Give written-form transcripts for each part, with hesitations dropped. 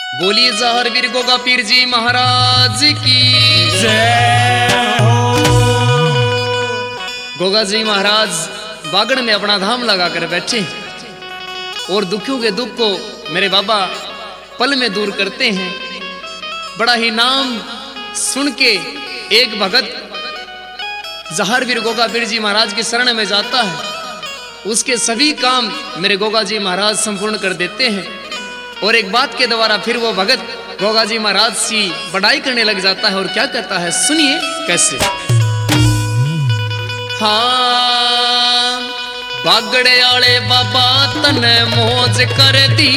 बोलिए जहर वीर गोगा पीर जी महाराज की जय हो। गोगा जी महाराज बागड़ में अपना धाम लगा कर बैठे और दुखियों के दुख को मेरे बाबा पल में दूर करते हैं। बड़ा ही नाम सुन के एक भगत जहर वीर गोगा पीर जी महाराज की शरण में जाता है, उसके सभी काम मेरे गोगा जी महाराज संपूर्ण कर देते हैं। और एक बात के द्वारा फिर वो भगत गोगा जी महाराज की बड़ाई करने लग जाता है और क्या कहता है, सुनिए कैसे। हाँ बागड़े आले बाबा तने मौज कर दी,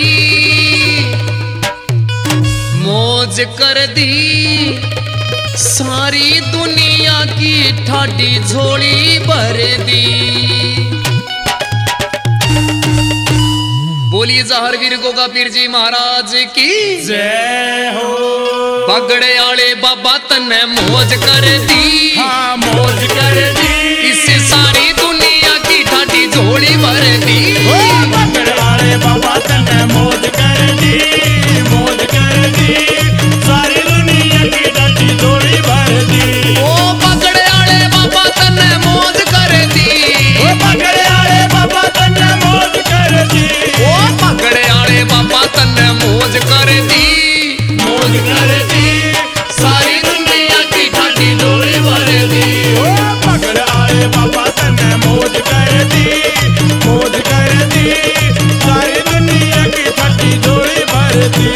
मौज कर दी, सारी दुनिया की ठाडी झोली भर दी। बोलिए जहर वीर गोगा पीर जी महाराज की जय हो। बागड़े आले बाबा तने मौज कर दी, हाँ मौज कर दी, इससे सारी दुनिया की ठाडी झोली भर दी। बागड़ वाले बाबा तने मौज कर दी, मौज कर दी, सारी दुनिया की ठाडी झोली भर दी। ओ बागड़े आले बाबा तने मौज कर दी, ओ बागड़ वाले बाबा तने मौज कर दी, ओ बागड़े आले बाबा तने मौज कर दी, मौज कर दी, सारी दुनिया की ठाडी झोली भर दी। ओ बागड़ वाले बाबा तने मौज कर दी, मौज कर दी, सारी दुनिया की ठाडी झोली भर दी।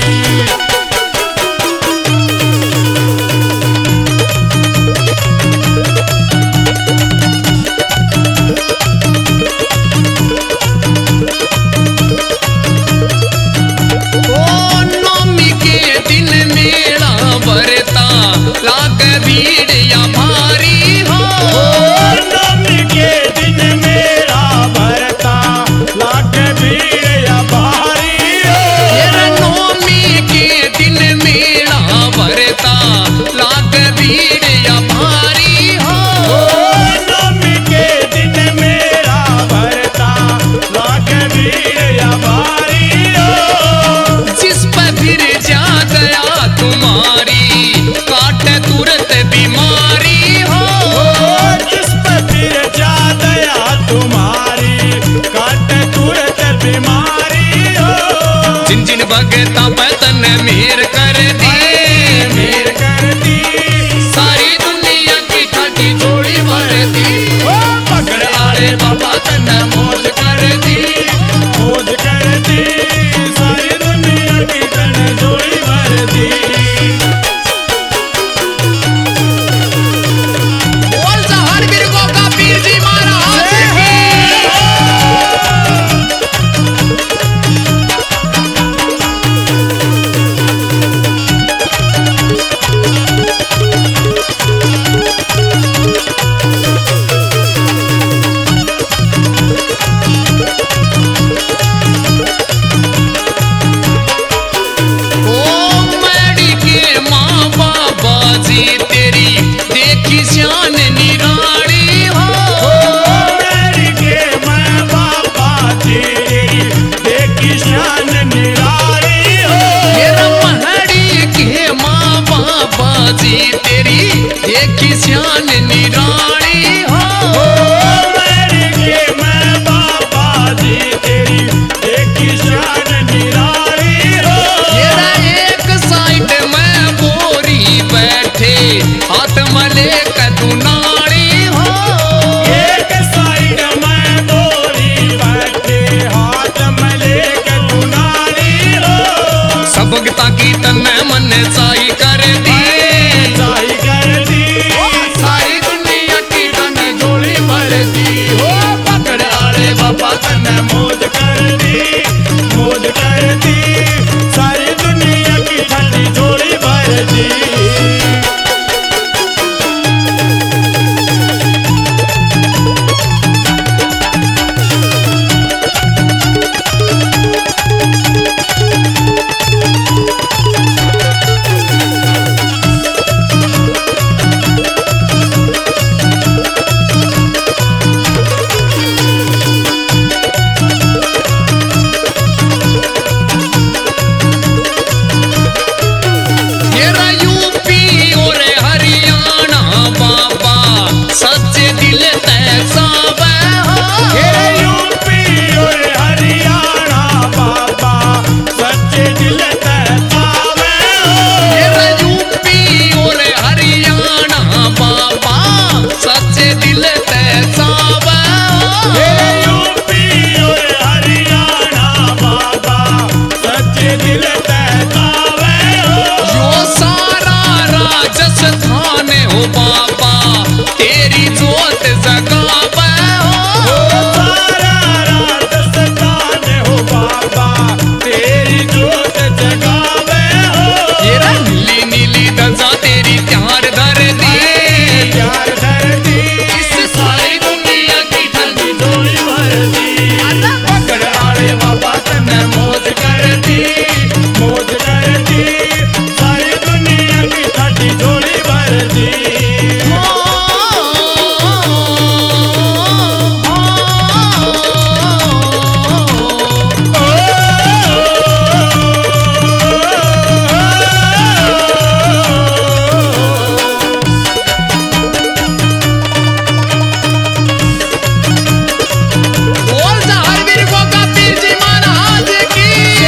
लाग भीड़ या भारी हो, नवमी के दिन मेरा भरता लाग भीड़ या भारी हो। नवमी के दिन मेरा भरता लाग भीड़ या भारी हो। नवमी के दिन मेरा भरता लाग भीड़ या भारी हो। जिस पर फिर जा गया तुम्हारी काट तुरंत बीमारी हो, जिस पर फिर जा दया तुम्हारी काट तुरंत बीमारी हो। जिन जिन भगता पतन मेर कर दी, मेर कर दी, सारी दुनिया की ठाठी झोली भर दी। ओ पकड़ आले बाबा तने मौज कर दी, मौज कर दी, सारी दुनिया की तने झोली भर दी। बोल जहर वीर गोगा पीर जी महाराज की। ओ मैडी के माँ बाबा जी तेरी देखी शान निराली हो। मेरी के मैं बाबा तेरी देखी शान निराली हो। मेरा महड़ी के माँ बाबा जी तेरी देखी शान निराली हो। मेरी के मैं बाबा जी तेरी देखी शान निराली हो। मेरा एक साइड में बोरी बैठे हाथ मले कदू नाड़ी हो। एक साइड में बोरी बैठे हाथ में लेके दुनाली हो। सब भगता की तन्ने मन साई कर दी, साई कर दी, सारी दुनिया की तन झोली भर दी। ओ पकड़ आले बाबा तने मौज कर दी, मौज कर दी, सारी दुनिया की ठंडी झोली भर दी। दिल तैसावे हो। ये यूपी और हरियाणा बाबा सच्चे दिल तैसावे हो। ये यूपी और हरियाणा बाबा सच्चे दिल तैसावे हो। ये यूपी और हरियाणा बाबा सच्चे दिल तैसावे हो। यो सारा राजस्थान हो बाबा तेरी जोत जगावे हो। सारा राजस्थान हो बाबा तेरी जोत जगावे हो। ये नीली नीली ध्वजा तेरी त्यार धर दी। प्यार धरती इस सारी दुनिया की ठंडी डोली भर दी। पकड़ आले बाबा तने मौज कर दी, मौज कर दी। सारी दुनिया की ठंडी डोली भर दी। बोल जहर वीर गोगा पीर जी महाराज की।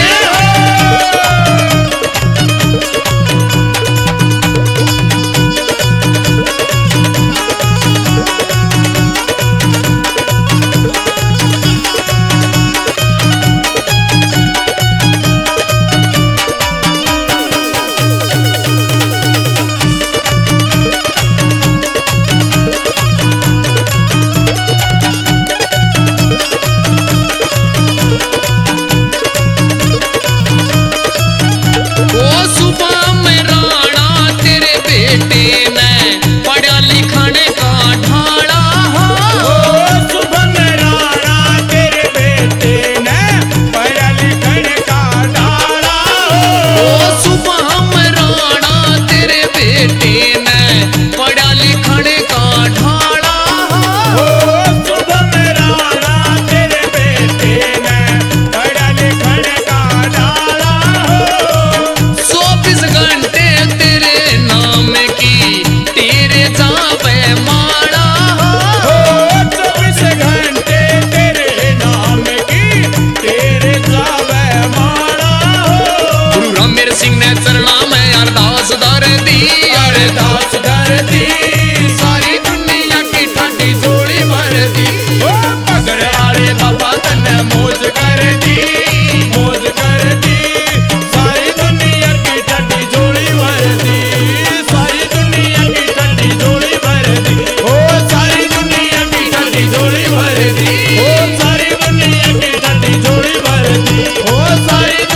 ओ सुबह में राणा तेरे बेटे ने पढ़ा लिखण का ढाला हो। सुबह राणा तेरे बेटे ने पढ़ा लिखण का डाला हो। ओ सुबह में राणा तेरे बेटे ने पढ़ा लिखण का ढाला हो। सुबह राणा तेरे बेटे ने पढ़ा लिखण का डाला हो। 24 घंटे तेरे नाम की तेरे जावे माला हो। 24 घंटे तेरे नाम की तेरे जावे माला हो। गुरु रामेर सिंह ने चरणा में अरदास धर दी। अरदास कर दी, सारी दुनिया की ठंडी जोड़ी भर दी। ओ पकड़ आले बाबा तने मौज कर दी, मौज कर दी। सारी दुनिया की ठंडी जोड़ी भर दी, सारी दुनिया की ठंडी जोड़ी भर दी। ओ सारी दुनिया की ठंडी जोड़ी भर दी, ओ सारी दुनिया की ठंडी जोड़ी भर दी, ओ सारी